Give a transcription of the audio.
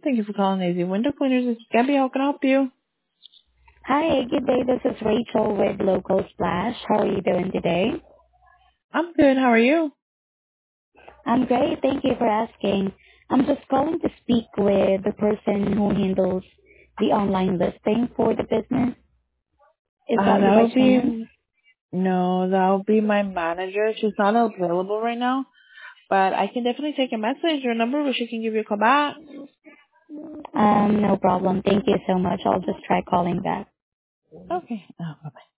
Thank you for calling Easy Window Cleaners. This is Gabby. How can I help you? Hi, good day. This is Rachel with Local Splash. How are you doing today? I'm good. How are you? I'm great. Thank you for asking. I'm just calling to speak with the person who handles the online listing for the business. Is that you That by would chance? be, no, that would be my manager. She's not available right now, but I can definitely take a message or number where she can give you a call back. No problem. Thank you so much. I'll just try calling back. Okay. Bye-bye.